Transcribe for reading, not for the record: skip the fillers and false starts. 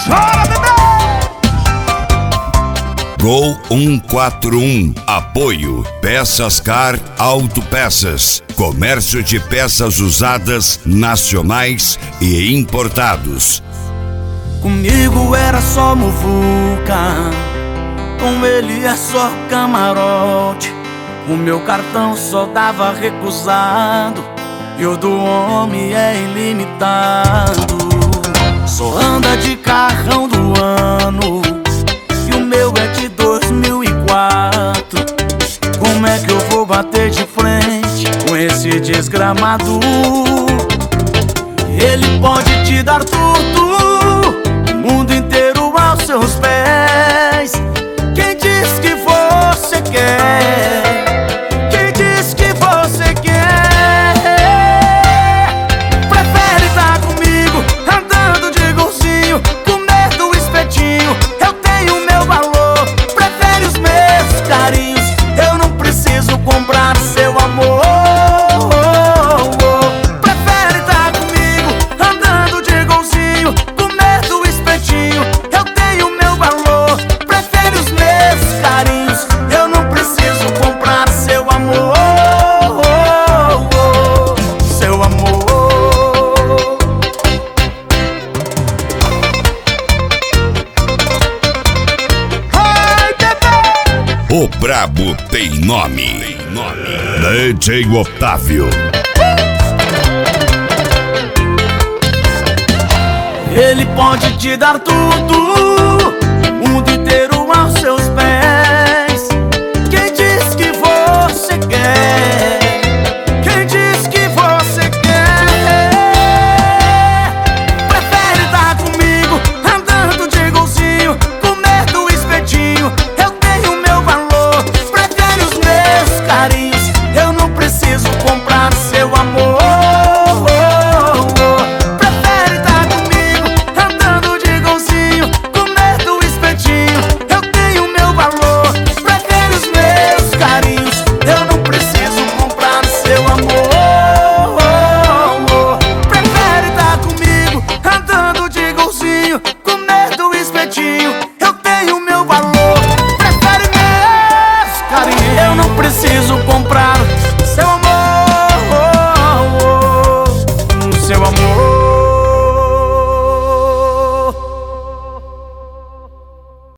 Chora, bebê! Gol 141. Apoio Peças Car Autopeças. Comércio de peças usadas nacionais e importados. Comigo era só muvuca, com ele é só camarote. O meu cartão só dava recusado e o do homem é ilimitado. Só anda de carrão do ano e o meu é de 2004. Como é que eu vou bater de frente com esse desgramado? Ele pode te dar tudo, o mundo inteiro aos seus pés. Quem diz que você quer? Quem diz que você quer? Prefere estar comigo, andando de golzinho, comer do espetinho. Eu tenho meu valor, prefere os meus carinhos. Eu não preciso comprar seu amor. Prefere estar comigo, andando de golzinho, comer do espetinho. Eu tenho meu valor, prefere os meus carinhos. Eu não preciso comprar seu amor. Seu amor. O brabo tem nome. DJ Otávio. Ele pode te dar tudo,